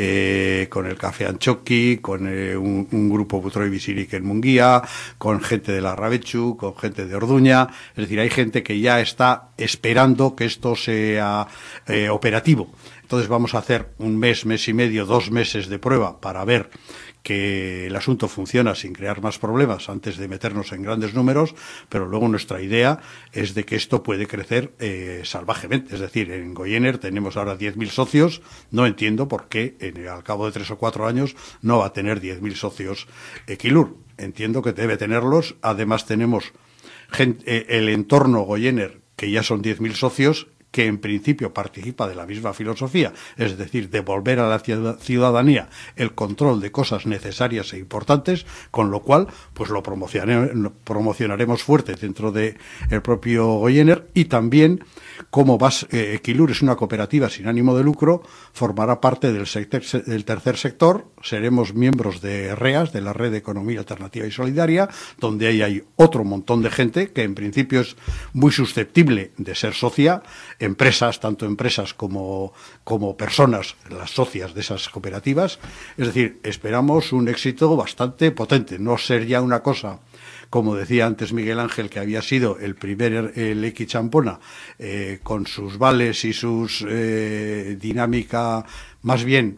eh, con el Café Anchoqui, con eh, un, un grupo Butroi Bizirik en Munguía, con gente de la Rabechu, con gente de Orduña. Es decir, hay gente que ya está esperando que esto sea eh, operativo. Entonces vamos a hacer un mes, mes y medio, dos meses de prueba para ver que el asunto funciona sin crear más problemas antes de meternos en grandes números, pero luego nuestra idea es de que esto puede crecer eh, salvajemente. Es decir, en Goyener tenemos ahora diez mil socios, no entiendo por qué en, al cabo de tres o cuatro años no va a tener diez mil socios Equilur. Entiendo que debe tenerlos. Además tenemos gente, eh, el entorno Goyener, que ya son diez mil socios, que en principio participa de la misma filosofía, es decir, devolver a la ciudadanía el control de cosas necesarias e importantes, con lo cual pues lo promocionaremos, promocionaremos fuerte dentro del propio Goyener. Y también, como vas, eh, Equilur es una cooperativa sin ánimo de lucro, formará parte del, sector, del tercer sector, seremos miembros de R E A S, de la Red de Economía Alternativa y Solidaria, donde ahí hay otro montón de gente que en principio es muy susceptible de ser socia, empresas, tanto empresas como, como personas, las socias de esas cooperativas. Es decir, esperamos un éxito bastante potente, no ser ya una cosa, como decía antes Miguel Ángel, que había sido el primer el Equi Champona, eh, con sus vales y sus eh, dinámica más bien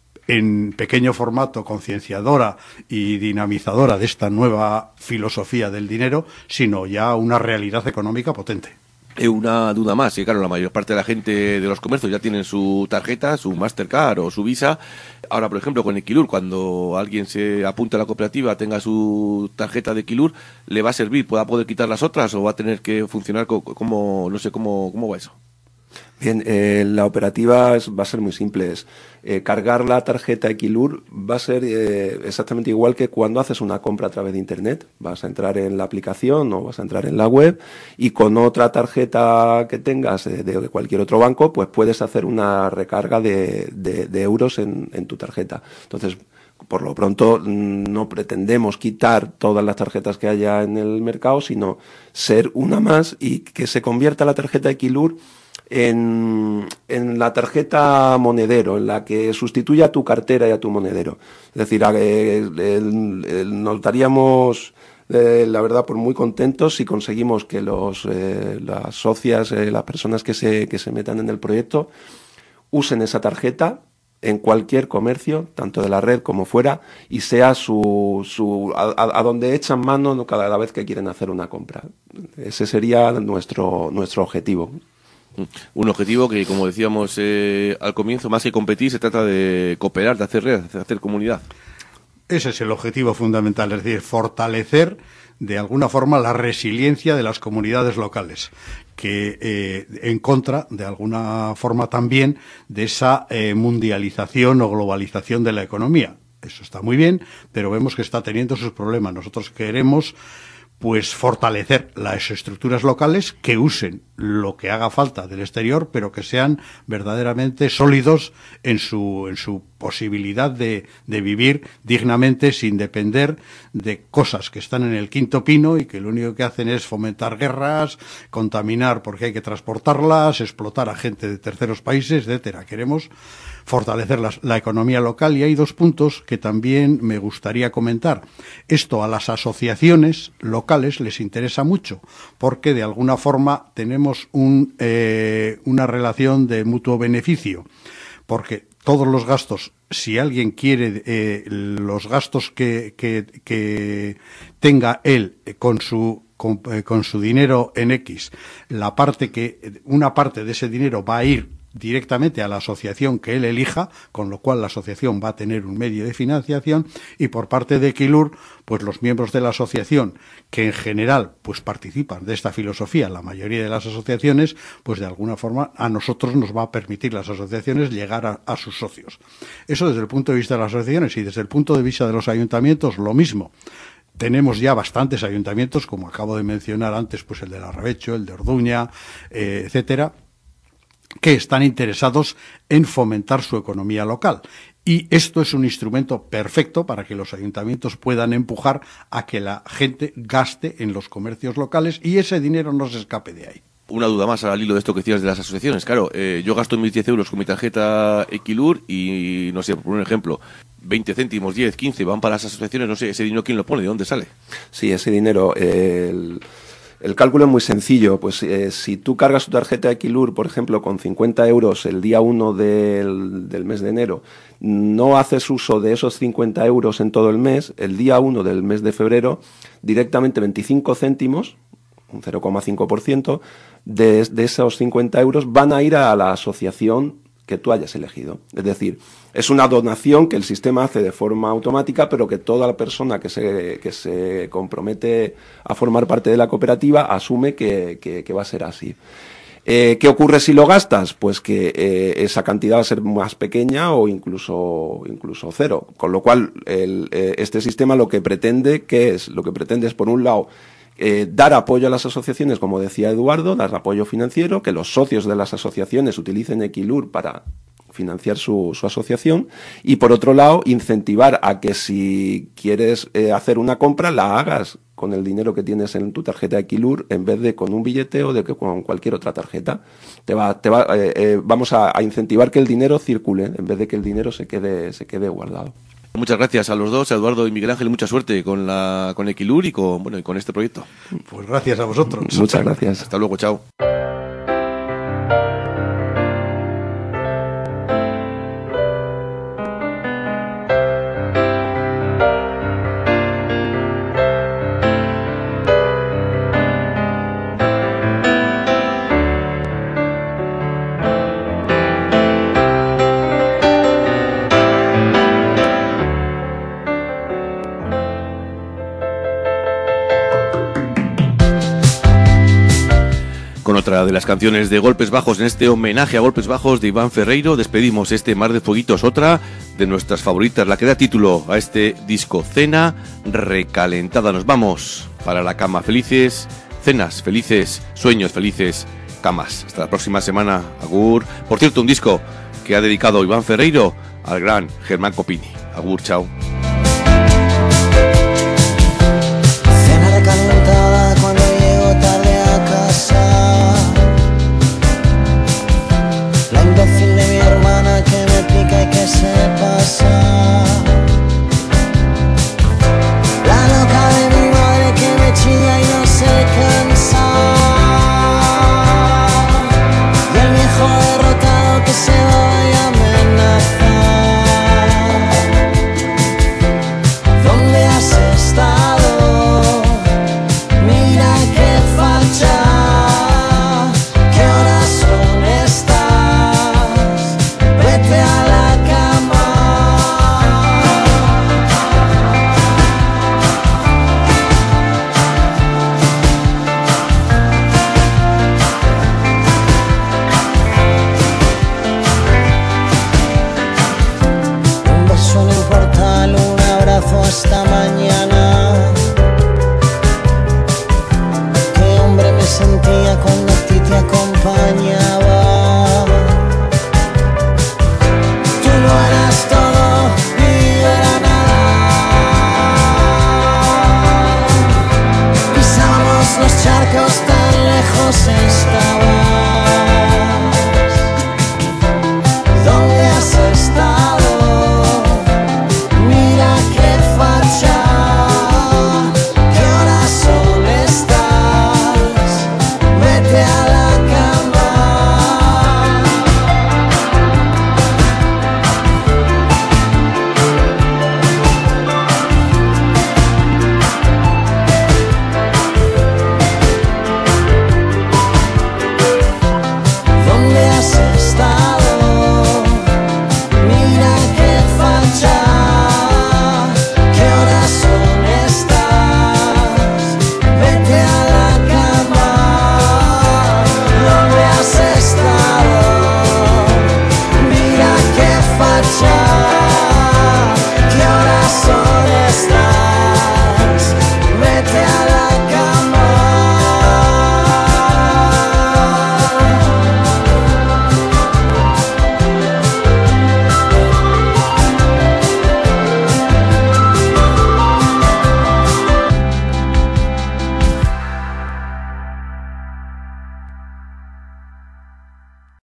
en pequeño formato, concienciadora y dinamizadora de esta nueva filosofía del dinero, sino ya una realidad económica potente. Una duda más, y claro, la mayor parte de la gente de los comercios ya tienen su tarjeta, su Mastercard o su Visa. Ahora, por ejemplo, con Equilur, cuando alguien se apunta a la cooperativa, tenga su tarjeta de Equilur, ¿le va a servir? ¿Va a poder quitar las otras o va a tener que funcionar como, no sé, cómo, cómo va eso? Bien, eh, la operativa es, va a ser muy simple. Es, eh, cargar la tarjeta Equilur va a ser eh, exactamente igual que cuando haces una compra a través de Internet. Vas a entrar en la aplicación o vas a entrar en la web y con otra tarjeta que tengas eh, de cualquier otro banco, pues puedes hacer una recarga de, de, de euros en, en tu tarjeta. Entonces, por lo pronto, no pretendemos quitar todas las tarjetas que haya en el mercado, sino ser una más y que se convierta la tarjeta Equilur En, en la tarjeta monedero, en la que sustituya a tu cartera y a tu monedero. Es decir, eh, el, el, nos daríamos, eh, la verdad, por muy contentos si conseguimos que los, eh, las socias, eh, las personas que se, que se metan en el proyecto, usen esa tarjeta en cualquier comercio, tanto de la red como fuera, y sea su, su a, a donde echan mano cada vez que quieren hacer una compra. Ese sería nuestro, nuestro objetivo. Un objetivo que, como decíamos eh, al comienzo, más que competir, se trata de cooperar, de hacer red, de hacer comunidad. Ese es el objetivo fundamental, es decir, fortalecer de alguna forma la resiliencia de las comunidades locales, que eh, en contra, de alguna forma también, de esa eh, mundialización o globalización de la economía. Eso está muy bien, pero vemos que está teniendo sus problemas. Nosotros queremos pues fortalecer las estructuras locales que usen lo que haga falta del exterior, pero que sean verdaderamente sólidos en su, en su posibilidad de, de vivir dignamente sin depender de cosas que están en el quinto pino y que lo único que hacen es fomentar guerras, contaminar porque hay que transportarlas, explotar a gente de terceros países, etcétera. Queremos fortalecer la, la economía local, y hay dos puntos que también me gustaría comentar. Esto a las asociaciones locales les interesa mucho, porque de alguna forma tenemos un, eh, una relación de mutuo beneficio, porque todos los gastos, si alguien quiere eh, los gastos que, que, que tenga él con su con, eh, con su dinero en X, la parte que una parte de ese dinero va a ir directamente a la asociación que él elija, con lo cual la asociación va a tener un medio de financiación, y por parte de Equilur, pues los miembros de la asociación, que en general pues participan de esta filosofía, la mayoría de las asociaciones, pues de alguna forma a nosotros nos va a permitir las asociaciones llegar a, a sus socios. Eso desde el punto de vista de las asociaciones, y desde el punto de vista de los ayuntamientos lo mismo. Tenemos ya bastantes ayuntamientos, como acabo de mencionar antes, pues el de Larrabecho, el de Orduña, eh, etcétera, que están interesados en fomentar su economía local. Y esto es un instrumento perfecto para que los ayuntamientos puedan empujar a que la gente gaste en los comercios locales y ese dinero no se escape de ahí. Una duda más al hilo de esto que decías de las asociaciones. Claro, eh, yo gasto mis diez euros con mi tarjeta Equilur y, no sé, por un ejemplo, veinte céntimos, diez, quince, van para las asociaciones, no sé, ese dinero ¿quién lo pone? ¿De dónde sale? Sí, ese dinero, eh, el, el cálculo es muy sencillo. Pues eh, si tú cargas tu tarjeta Equilur, por ejemplo, con cincuenta euros el día uno del, del mes de enero, no haces uso de esos cincuenta euros en todo el mes, el día uno del mes de febrero, directamente veinticinco céntimos, un cero coma cinco por ciento, de, de esos cincuenta euros van a ir a la asociación que tú hayas elegido. Es decir, es una donación que el sistema hace de forma automática, pero que toda la persona que se, que se compromete a formar parte de la cooperativa asume que, que, que va a ser así. Eh, ¿Qué ocurre si lo gastas? Pues que eh, esa cantidad va a ser más pequeña o incluso, incluso cero. Con lo cual, el, eh, este sistema lo que pretende, ¿qué es? Lo que pretende es, por un lado, Eh, dar apoyo a las asociaciones, como decía Eduardo, dar apoyo financiero, que los socios de las asociaciones utilicen Equilur para financiar su, su asociación, y por otro lado incentivar a que si quieres eh, hacer una compra la hagas con el dinero que tienes en tu tarjeta Equilur en vez de con un billete o de que con cualquier otra tarjeta. Te va, te va, eh, eh, vamos a, a incentivar que el dinero circule en vez de que el dinero se quede, se quede guardado. Muchas gracias a los dos, a Eduardo y Miguel Ángel, mucha suerte con la con Equilur y con bueno y con este proyecto. Pues gracias a vosotros. Muchas gracias. Hasta luego, chao. Con otra de las canciones de Golpes Bajos, en este homenaje a Golpes Bajos de Iván Ferreiro, despedimos este Mar de Fueguitos, otra de nuestras favoritas, la que da título a este disco, Cena Recalentada. Nos vamos para la cama. Felices cenas, felices sueños, felices camas. Hasta la próxima semana. Agur. Por cierto, un disco que ha dedicado Iván Ferreiro al gran Germán Copini. Agur, chao.